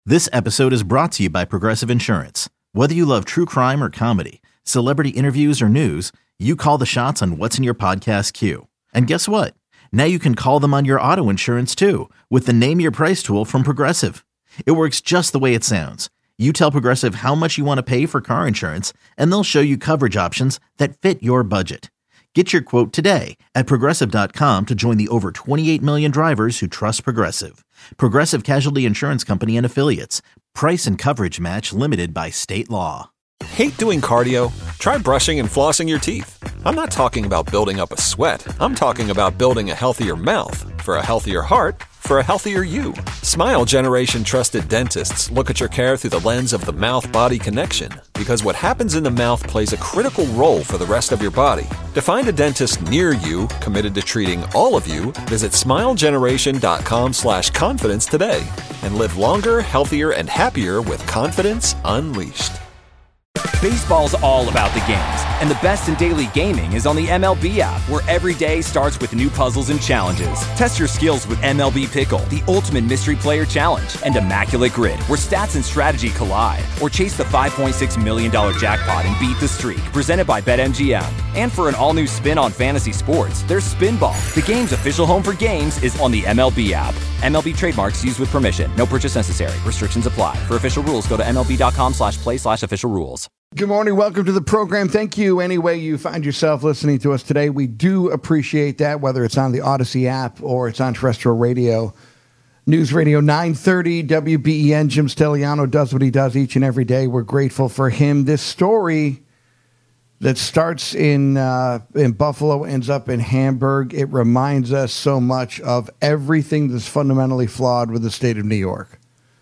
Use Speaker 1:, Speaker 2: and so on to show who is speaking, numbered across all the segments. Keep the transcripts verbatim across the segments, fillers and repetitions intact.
Speaker 1: This episode is brought to you by Progressive Insurance. Whether you love true crime or comedy, celebrity interviews or news, you call the shots on what's in your podcast queue. And guess what? Now you can call them on your auto insurance too with the Name Your Price tool from Progressive. It works just the way it sounds. You tell Progressive how much you want to pay for car insurance, and they'll show you coverage options that fit your budget. Get your quote today at Progressive dot com to join the over twenty-eight million drivers who trust Progressive. Progressive Casualty Insurance Company and Affiliates. Price and coverage match limited by state law.
Speaker 2: Hate doing cardio? Try brushing and flossing your teeth. I'm not talking about building up a sweat. I'm talking about building a healthier mouth. For a healthier heart, for a healthier you. Smile Generation trusted dentists look at your care through the lens of the mouth-body connection, because what happens in the mouth plays a critical role for the rest of your body. To find a dentist near you committed to treating all of you, visit smilegeneration.com slash confidence today and live longer, healthier, and happier with confidence unleashed.
Speaker 3: Baseball's all about the games, and the best in daily gaming is on the M L B app, where every day starts with new puzzles and challenges. Test your skills with M L B Pickle, the ultimate mystery player challenge, and Immaculate Grid, where stats and strategy collide. Or chase the five point six million dollars jackpot and beat the streak, presented by BetMGM. And for an all-new spin on fantasy sports, there's Spinball. The game's official home for games is on the M L B app. M L B trademarks used with permission. No purchase necessary. Restrictions apply. For official rules, go to MLB.com slash play slash official rules.
Speaker 4: Good morning. Welcome to the program. Thank you any way you find yourself listening to us today. We do appreciate that, whether it's on the Odyssey app or it's on terrestrial radio. News Radio nine thirty W B E N. Jim Stelliano does what he does each and every day. We're grateful for him. This story that starts in uh, in Buffalo ends up in Hamburg. It reminds us so much of everything that's fundamentally flawed with the state of New York.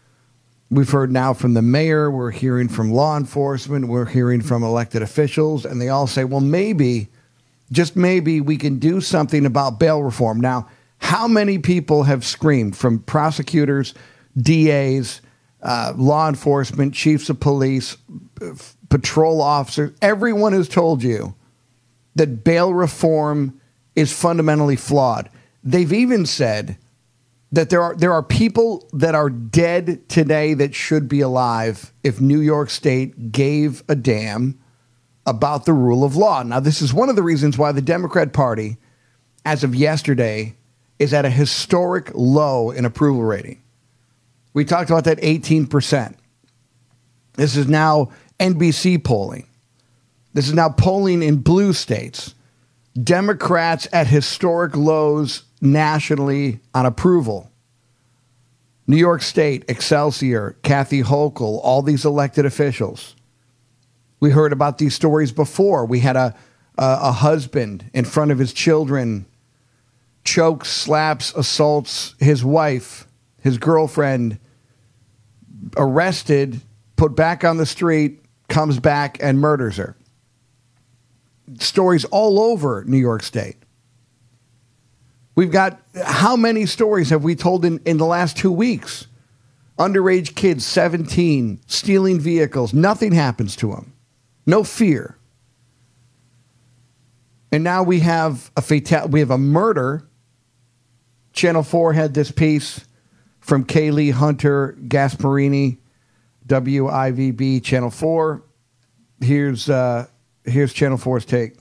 Speaker 4: We've heard now from the mayor, we're hearing from law enforcement, we're hearing from elected officials, and they all say, well, maybe, just maybe, we can do something about bail reform. Now, how many people have screamed, from prosecutors, D As, uh, law enforcement, chiefs of police, f- patrol officers, everyone has told you that bail reform is fundamentally flawed. They've even said that there are there are people that are dead today that should be alive if New York State gave a damn about the rule of law. Now, this is one of the reasons why the Democrat Party, as of yesterday, is at a historic low in approval rating. We talked about that eighteen percent. This is now N B C polling. This is now polling in blue states. Democrats at historic lows nationally on approval. New York State, Excelsior, Kathy Hochul, all these elected officials. We heard about these stories before. We had a, a, a husband in front of his children, chokes, slaps, assaults his wife, his girlfriend, arrested, put back on the street, comes back and murders her. Stories all over New York State. We've got, how many stories have we told in, in the last two weeks? Underage kids, seventeen, stealing vehicles. Nothing happens to them. No fear. And now we have a fatal, we have a murder. Channel four had this piece from Kaylee Hunter Gasparini, W I V B, Channel four. Here's, uh, here's Channel four's take.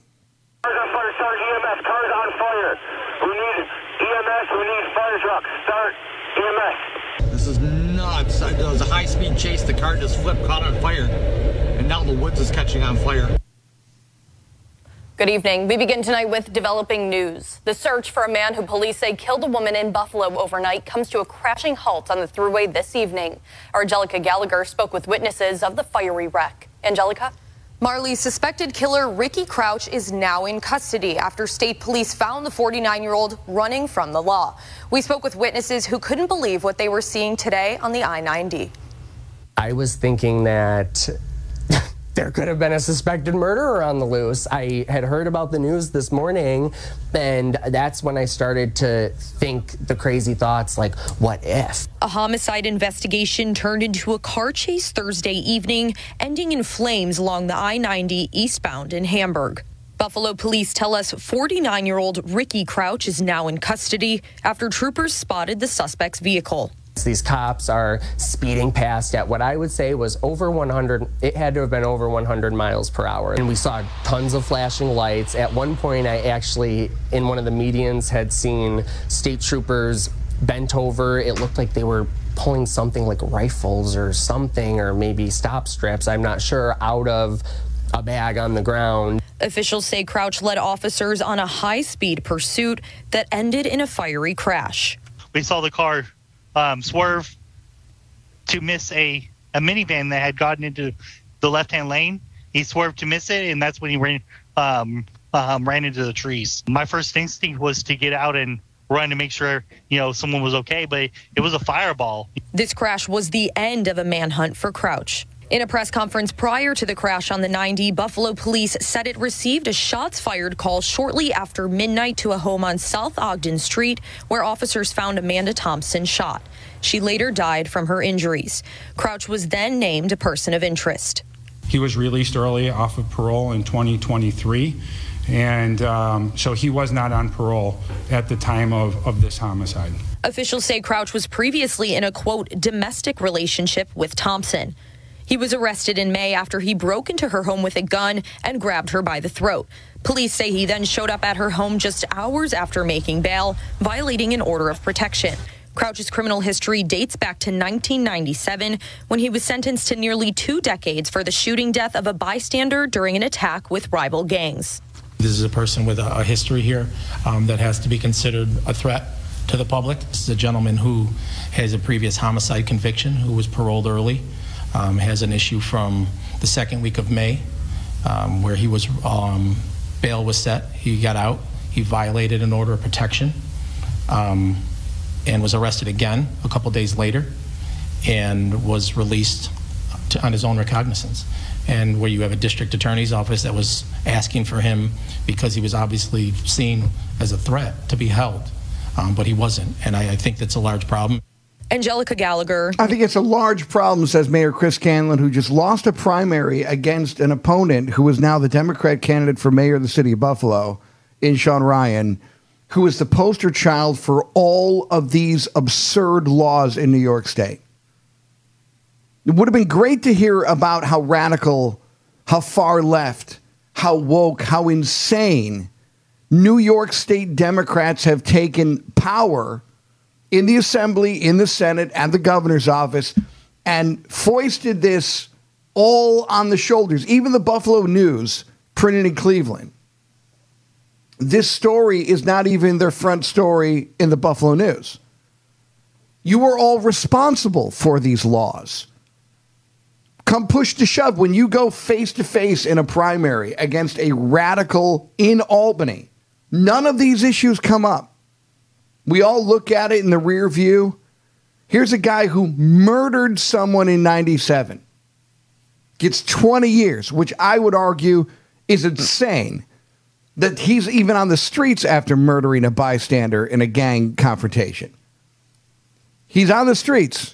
Speaker 5: This is nuts. There was a high-speed chase. The car just flipped, caught on fire, and now the woods is catching on fire.
Speaker 6: Good evening. We begin tonight with developing news. The search for a man who police say killed a woman in Buffalo overnight comes to a crashing halt on the Thruway this evening. Our Angelica Gallagher spoke with witnesses of the fiery wreck. Angelica?
Speaker 7: Marley's suspected killer, Ricky Crouch, is now in custody after state police found the forty-nine-year-old running from the law. We spoke with witnesses who couldn't believe what they were seeing today on the I ninety.
Speaker 8: I was thinking that there could have been a suspected murderer on the loose. I had heard about the news this morning, and that's when I started to think the crazy thoughts like, what if?
Speaker 7: A homicide investigation turned into a car chase Thursday evening, ending in flames along the I ninety eastbound in Hamburg. Buffalo police tell us forty-nine-year-old Ricky Crouch is now in custody after troopers spotted the suspect's vehicle.
Speaker 8: These cops are speeding past at what I would say was over one hundred. It had to have been over one hundred miles per hour. And we saw tons of flashing lights. At one point, I actually, in one of the medians, had seen state troopers bent over. It looked like they were pulling something like rifles or something, or maybe stop straps, I'm not sure, out of a bag on the ground.
Speaker 7: Officials say Crouch led officers on a high-speed pursuit that ended in a fiery crash.
Speaker 9: We saw the car um, swerve to miss a, a minivan that had gotten into the left-hand lane. He swerved to miss it, and that's when he ran um, um, ran into the trees. My first instinct was to get out and run to make sure, you know, someone was okay, but it was a fireball.
Speaker 7: This crash was the end of a manhunt for Crouch. In a press conference prior to the crash on the ninety, Buffalo police said it received a shots fired call shortly after midnight to a home on South Ogden Street, where officers found Amanda Thompson shot. She later died from her injuries. Crouch was then named a person of interest.
Speaker 10: He was released early off of parole in twenty twenty-three, and um, so he was not on parole at the time of, of this homicide.
Speaker 7: Officials say Crouch was previously in a, quote, domestic relationship with Thompson. He was arrested in May after he broke into her home with a gun and grabbed her by the throat. Police say he then showed up at her home just hours after making bail, violating an order of protection. Crouch's criminal history dates back to nineteen ninety-seven, when he was sentenced to nearly two decades for the shooting death of a bystander during an attack with rival gangs.
Speaker 11: This is a person with a, a history here um, that has to be considered a threat to the public. This is a gentleman who has a previous homicide conviction, who was paroled early. Um, has an issue from the second week of May um, where he was, um, bail was set, he got out, he violated an order of protection um, and was arrested again a couple days later and was released to, on his own recognizance. And where you have a district attorney's office that was asking for him because he was obviously seen as a threat to be held, um, but he wasn't. And I, I think that's a large problem.
Speaker 7: Angelica Gallagher.
Speaker 4: I think it's a large problem, says Mayor Chris Scanlon, who just lost a primary against an opponent who is now the Democrat candidate for mayor of the city of Buffalo, in Sean Ryan, who is the poster child for all of these absurd laws in New York State. It would have been great to hear about how radical, how far left, how woke, how insane New York State Democrats have taken power in the Assembly, in the Senate, and the governor's office, and foisted this all on the shoulders. Even the Buffalo News, printed in Cleveland. This story is not even their front story in the Buffalo News. You are all responsible for these laws. Come push to shove, when you go face-to-face in a primary against a radical in Albany, none of these issues come up. We all look at it in the rear view. Here's a guy who murdered someone in ninety-seven. Gets twenty years, which I would argue is insane that he's even on the streets after murdering a bystander in a gang confrontation. He's on the streets.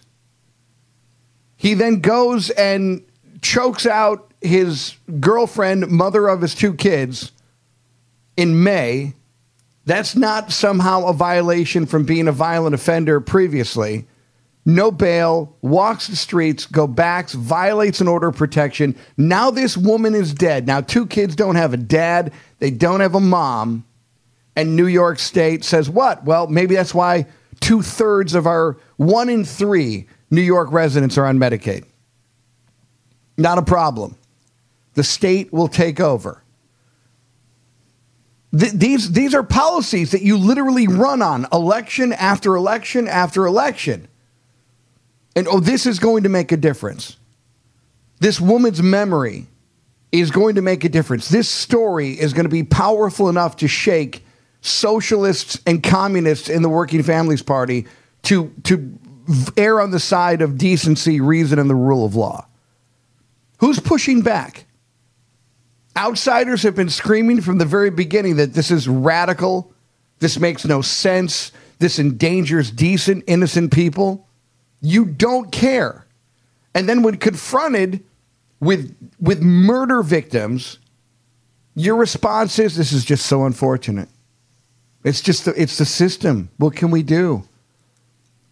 Speaker 4: He then goes and chokes out his girlfriend, mother of his two kids, in May. That's not somehow a violation from being a violent offender previously. No bail, walks the streets, go back, violates an order of protection. Now this woman is dead. Now two kids don't have a dad. They don't have a mom. And New York State says what? Well, maybe that's why two-thirds of our one in three New York residents are on Medicaid. Not a problem. The state will take over. Th- these, these are policies that you literally run on election after election after election. And, oh, this is going to make a difference. This woman's memory is going to make a difference. This story is going to be powerful enough to shake socialists and communists in the Working Families Party to, to err on the side of decency, reason, and the rule of law. Who's pushing back? Outsiders have been screaming from the very beginning that this is radical. This makes no sense. This endangers decent, innocent people. You don't care. And then when confronted with, with murder victims, your response is, this is just so unfortunate. It's just the, it's the system. What can we do?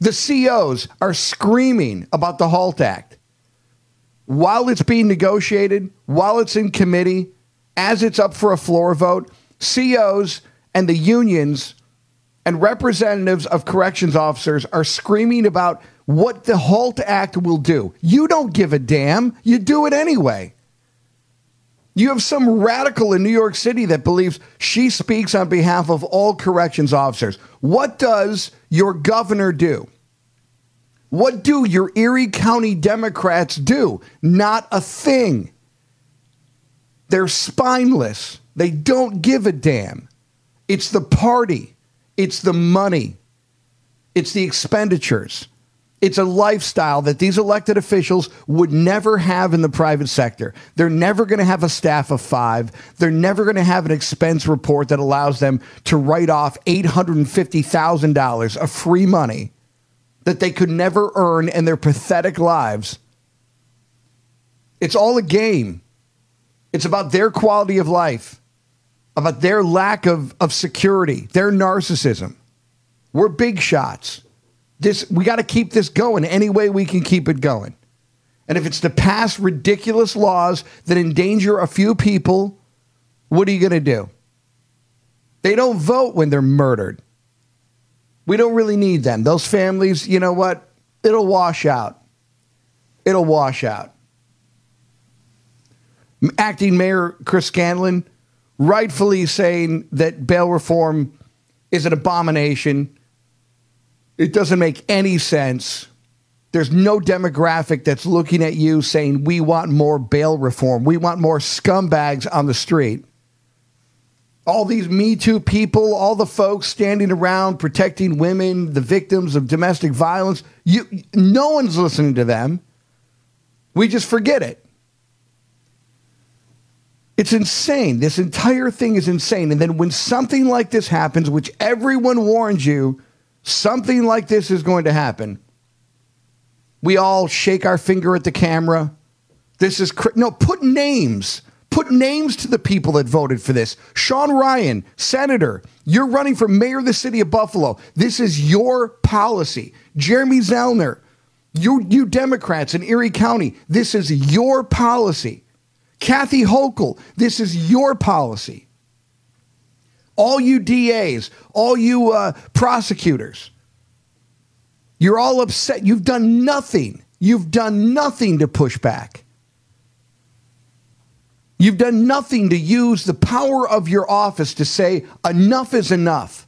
Speaker 4: The C Os are screaming about the HALT Act. While it's being negotiated, while it's in committee, as it's up for a floor vote, C Os and the unions and representatives of corrections officers are screaming about what the HALT Act will do. You don't give a damn. You do it anyway. You have some radical in New York City that believes she speaks on behalf of all corrections officers. What does your governor do? What do your Erie County Democrats do? Not a thing. They're spineless. They don't give a damn. It's the party. It's the money. It's the expenditures. It's a lifestyle that these elected officials would never have in the private sector. They're never going to have a staff of five. They're never going to have an expense report that allows them to write off eight hundred fifty thousand dollars of free money that they could never earn in their pathetic lives. It's all a game. It's about their quality of life, about their lack of, of security, their narcissism. We're big shots. This, we got to keep this going any way we can keep it going. And if it's to pass ridiculous laws that endanger a few people, what are you going to do? They don't vote when they're murdered. We don't really need them. Those families, you know what? It'll wash out. It'll wash out. Acting Mayor Chris Scanlon rightfully saying that bail reform is an abomination. It doesn't make any sense. There's no demographic that's looking at you saying, we want more bail reform. We want more scumbags on the street. All these Me Too people, all the folks standing around protecting women, the victims of domestic violence, you, no one's listening to them. We just forget it. It's insane. This entire thing is insane. And then when something like this happens, which everyone warns you, something like this is going to happen, we all shake our finger at the camera. This is cr- no, put names. Put names to the people that voted for this. Sean Ryan, Senator, you're running for mayor of the city of Buffalo. This is your policy. Jeremy Zellner, you, you Democrats in Erie County, this is your policy. Kathy Hochul, this is your policy. All you D As, all you uh, prosecutors, you're all upset. You've done nothing. You've done nothing to push back. You've done nothing to use the power of your office to say enough is enough.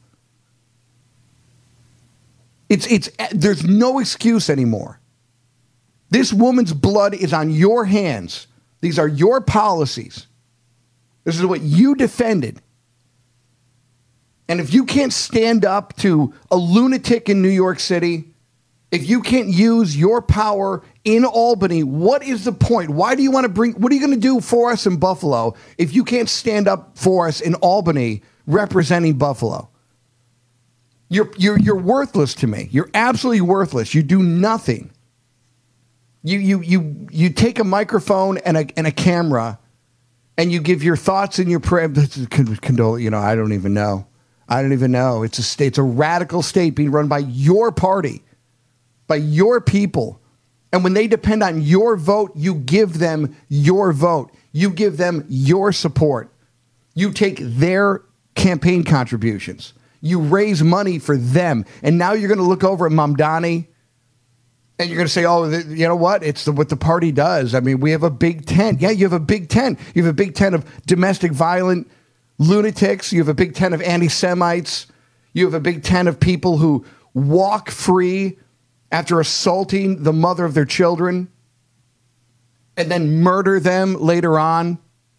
Speaker 4: It's, it's, there's no excuse anymore. This woman's blood is on your hands. These are your policies. This is what you defended. And if you can't stand up to a lunatic in New York City, if you can't use your power in Albany, what is the point? Why do you want to bring, what are you going to do for us in Buffalo if you can't stand up for us in Albany representing Buffalo? You're, you're, you're worthless to me. You're absolutely worthless. You do nothing. You, you, you, you take a microphone and a, and a camera and you give your thoughts and your prayer. Condole, you know, I don't even know. I don't even know. It's a state, it's a radical state being run by your party, by your people. And when they depend on your vote, you give them your vote. You give them your support. You take their campaign contributions. You raise money for them. And now you're going to look over at Mamdani and you're going to say, oh, th- you know what? It's the, what the party does. I mean, we have a big tent. Yeah, you have a big tent. You have a big tent of domestic violent lunatics. You have a big tent of anti-Semites. You have a big tent of people who walk free after assaulting the mother of their children and then murder them later on.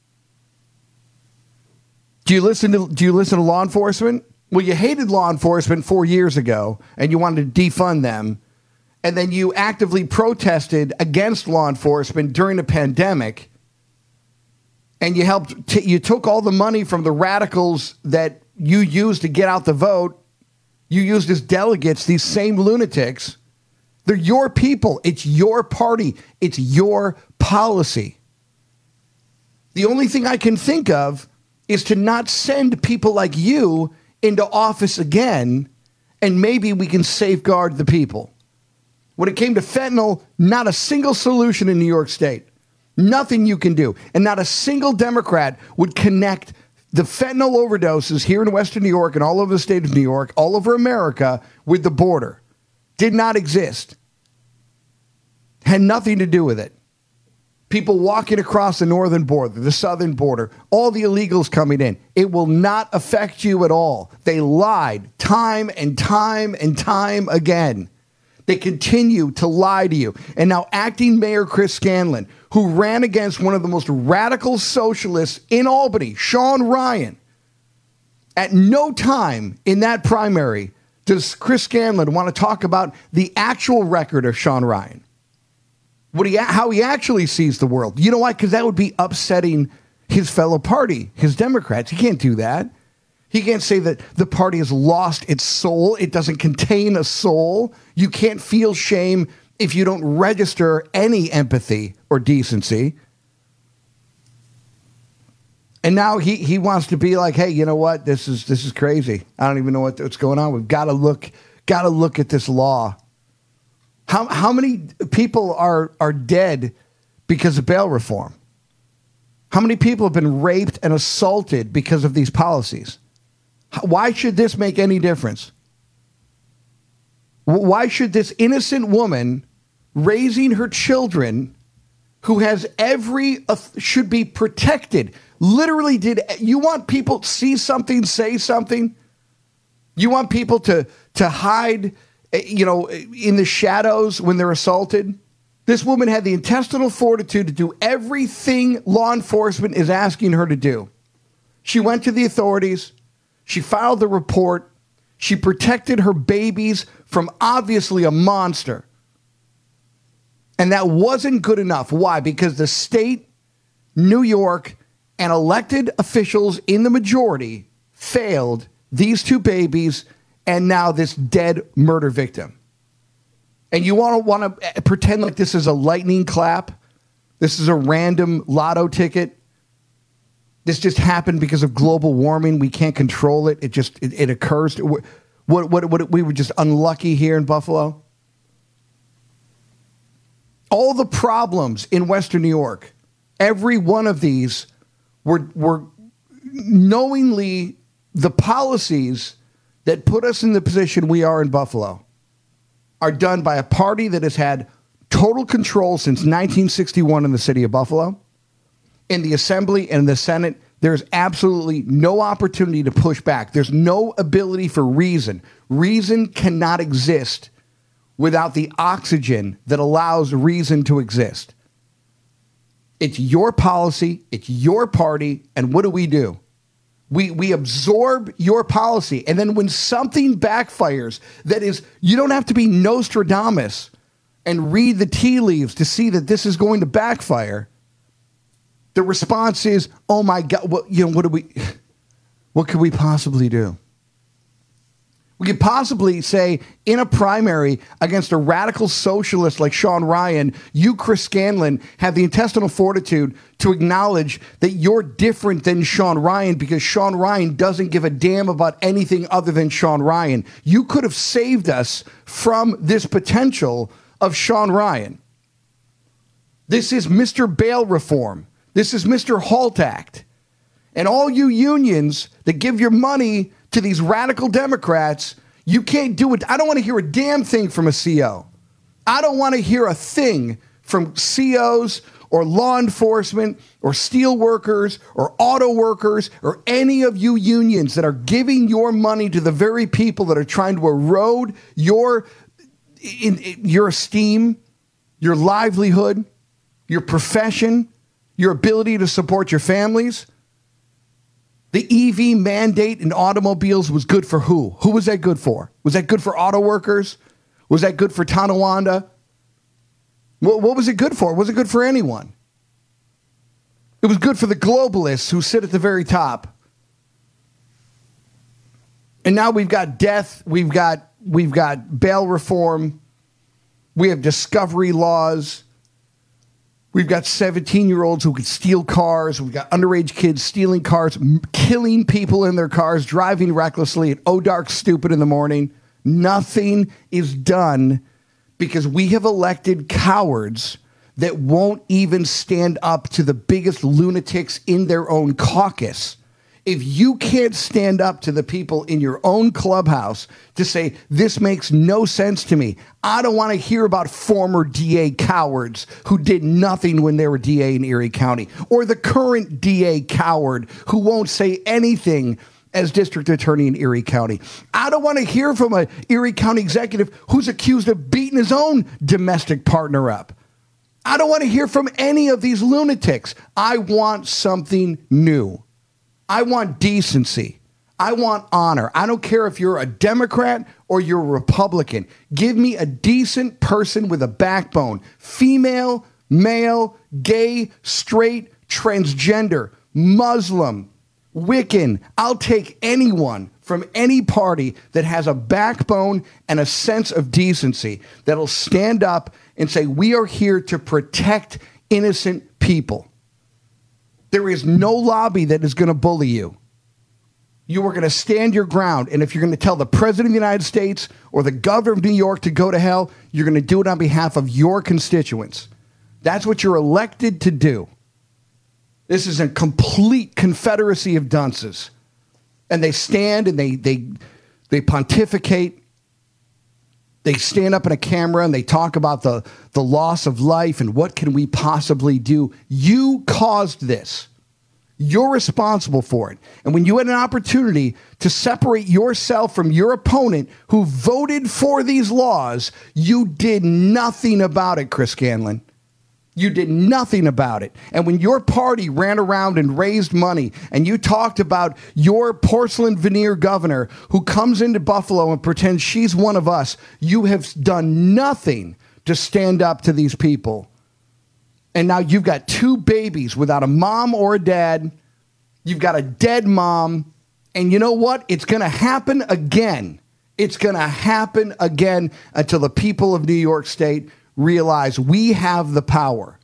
Speaker 4: Do you listen to, do you listen to law enforcement? Well, you hated law enforcement four years ago and you wanted to defund them. And then you actively protested against law enforcement during the pandemic. And you helped, t- you took all the money from the radicals that you used to get out the vote. You used as delegates, these same lunatics. They're your people. It's your party. It's your policy. The only thing I can think of is to not send people like you into office again and maybe we can safeguard the people. When it came to fentanyl, not a single solution in New York State. Nothing you can do. And not a single Democrat would connect the fentanyl overdoses here in Western New York and all over the state of New York, all over America, with the border. Did not exist. Had nothing to do with it. People walking across the northern border, the southern border, all the illegals coming in. It will not affect you at all. They lied time and time and time again. They continue to lie to you. And now acting Mayor Chris Scanlon, who ran against one of the most radical socialists in Albany, Sean Ryan, at no time in that primary does Chris Scanlon want to talk about the actual record of Sean Ryan. What he, how he actually sees the world. You know why? Because that would be upsetting his fellow party, his Democrats. He can't do that. He can't say that the party has lost its soul. It doesn't contain a soul. You can't feel shame if you don't register any empathy or decency. And now he, he wants to be like, hey, you know what? This is this is crazy. I don't even know what, what's going on. We've got to look, got to look at this law. How how many people are are dead because of bail reform? How many people have been raped and assaulted because of these policies? Why should this make any difference? Why should this innocent woman raising her children, who has every, uh, should be protected? Literally, did you want people to see something, say something? You want people to, to hide, you know, in the shadows when they're assaulted? This woman had the intestinal fortitude to do everything law enforcement is asking her to do. She went to the authorities. She filed the report. She protected her babies from obviously a monster. And that wasn't good enough. Why? Because the state, New York, and elected officials in the majority failed these two babies and now this dead murder victim. And you want to want to pretend like this is a lightning clap? This is a random lotto ticket? This just happened because of global warming. We can't control it. It just, it, it occurs. What, what, what, we were just unlucky here in Buffalo. All the problems in Western New York, every one of these were, were knowingly the policies that put us in the position we are in Buffalo are done by a party that has had total control since nineteen sixty-one in the city of Buffalo. In the Assembly and in the Senate, there's absolutely no opportunity to push back. There's no ability for reason. Reason cannot exist without the oxygen that allows reason to exist. It's your policy, it's your party, and what do we do? We we absorb your policy, and then when something backfires, that is, you don't have to be Nostradamus and read the tea leaves to see that this is going to backfire. The response is, "Oh my God! What you know? What do we? What could we possibly do?" We could possibly say in a primary against a radical socialist like Sean Ryan, you, Chris Scanlon, have the intestinal fortitude to acknowledge that you're different than Sean Ryan because Sean Ryan doesn't give a damn about anything other than Sean Ryan. You could have saved us from this potential of Sean Ryan. This is Mister Bail Reform. This is Mister HALT Act. And all you unions that give your money to these radical Democrats, you can't do it. I don't want to hear a damn thing from a C O. I don't want to hear a thing from C Os or law enforcement or steel workers or auto workers or any of you unions that are giving your money to the very people that are trying to erode your, in, in, your esteem, your livelihood, your profession, your ability to support your families. The E V mandate in automobiles was good for who? Who was that good for? Was that good for auto workers? Was that good for Tonawanda? What, what was it good for? Was it good for anyone? It was good for the globalists who sit at the very top. And now we've got death. We've got, we've got bail reform. We have discovery laws. We've got seventeen-year-olds who could steal cars. We've got underage kids stealing cars, m- killing people in their cars, driving recklessly at oh dark stupid in the morning. Nothing is done because we have elected cowards that won't even stand up to the biggest lunatics in their own caucus. If you can't stand up to the people in your own clubhouse to say, this makes no sense to me, I don't want to hear about former D A cowards who did nothing when they were D A in Erie County, or the current D A coward who won't say anything as district attorney in Erie County. I don't want to hear from a Erie County executive who's accused of beating his own domestic partner up. I don't want to hear from any of these lunatics. I want something new. I want decency. I want honor. I don't care if you're a Democrat or you're a Republican. Give me a decent person with a backbone. Female, male, gay, straight, transgender, Muslim, Wiccan. I'll take anyone from any party that has a backbone and a sense of decency that'll stand up and say, we are here to protect innocent people. There is no lobby that is going to bully you. You are going to stand your ground. And if you're going to tell the president of the United States or the governor of New York to go to hell, you're going to do it on behalf of your constituents. That's what you're elected to do. This is a complete confederacy of dunces. And they stand and they they they pontificate. They stand up in a camera and they talk about the, the loss of life and what can we possibly do. You caused this. You're responsible for it. And when you had an opportunity to separate yourself from your opponent who voted for these laws, you did nothing about it, Chris Scanlon. You did nothing about it. And when your party ran around and raised money and you talked about your porcelain veneer governor who comes into Buffalo and pretends she's one of us, you have done nothing to stand up to these people. And now you've got two babies without a mom or a dad. You've got a dead mom. And you know what? It's going to happen again. It's going to happen again until the people of New York State realize we have the power.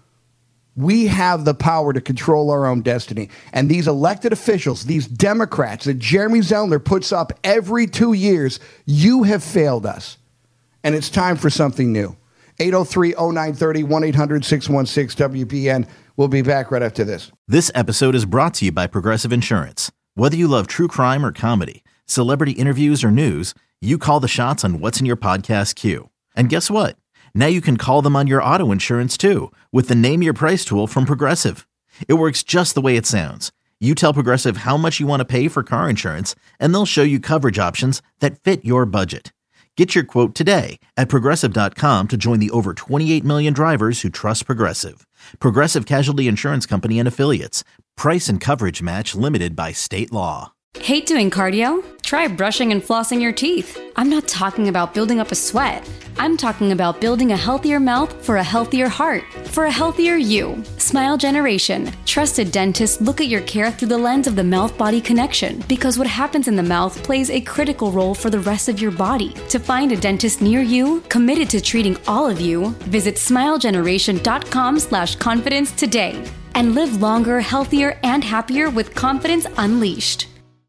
Speaker 4: We have the power to control our own destiny. And these elected officials, these Democrats that Jeremy Zellner puts up every two years, you have failed us. And it's time for something new. eight oh three oh nine three oh, one eight hundred six one six W B N. We'll be back right after this.
Speaker 1: This episode is brought to you by Progressive Insurance. Whether you love true crime or comedy, celebrity interviews or news, you call the shots on what's in your podcast queue. And guess what? Now you can call them on your auto insurance too with the Name Your Price tool from Progressive. It works just the way it sounds. You tell Progressive how much you want to pay for car insurance, and they'll show you coverage options that fit your budget. Get your quote today at Progressive dot com to join the over twenty-eight million drivers who trust Progressive. Progressive Casualty Insurance Company and Affiliates. Price and coverage match limited by state law.
Speaker 12: Hate doing cardio? Try brushing and flossing your teeth. I'm not talking about building up a sweat. I'm talking about building a healthier mouth for a healthier heart, for a healthier you. Smile Generation. Trusted dentists look at your care through the lens of the mouth-body connection, because what happens in the mouth plays a critical role for the rest of your body. To find a dentist near you, committed to treating all of you, visit smilegeneration.com slash confidence today. And live longer, healthier, and happier with confidence unleashed.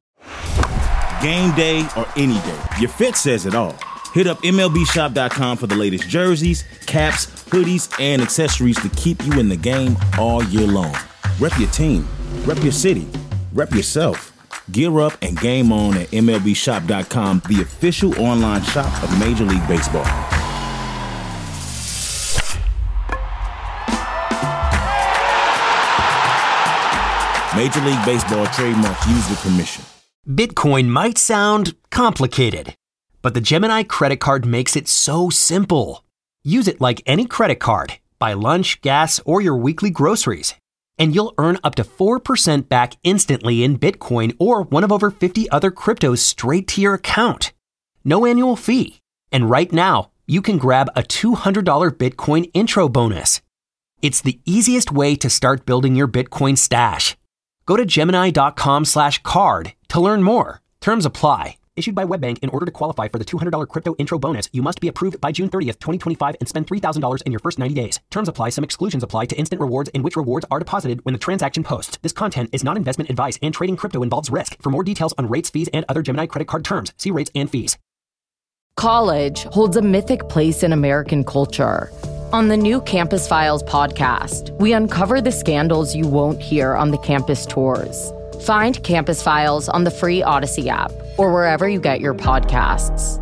Speaker 13: Game day or any day, your fit says it all. Hit up M L B shop dot com for the latest jerseys, caps, hoodies, and accessories to keep you in the game all year long. Rep your team, rep your city, rep yourself. Gear up and game on at M L B shop dot com, the official online shop of Major League Baseball. Major League Baseball trademark user permission.
Speaker 14: Bitcoin might sound complicated, but the Gemini credit card makes it so simple. Use it like any credit card. Buy lunch, gas, or your weekly groceries, and you'll earn up to four percent back instantly in Bitcoin or one of over fifty other cryptos straight to your account. No annual fee. And right now, you can grab a two hundred dollars Bitcoin intro bonus. It's the easiest way to start building your Bitcoin stash. Go to Gemini.com slash card to learn more. Terms apply. Issued by WebBank. In order to qualify for the two hundred dollars crypto intro bonus, you must be approved by June thirtieth, twenty twenty-five and spend three thousand dollars in your first ninety days. Terms apply. Some exclusions apply to instant rewards, in which rewards are deposited when the transaction posts. This content is not investment advice, and trading crypto involves risk. For more details on rates, fees, and other Gemini credit card terms, see rates and fees.
Speaker 15: College holds a mythic place in American culture. On the new Campus Files podcast, we uncover the scandals you won't hear on the campus tours. Find Campus Files on the free Odyssey app or wherever you get your podcasts.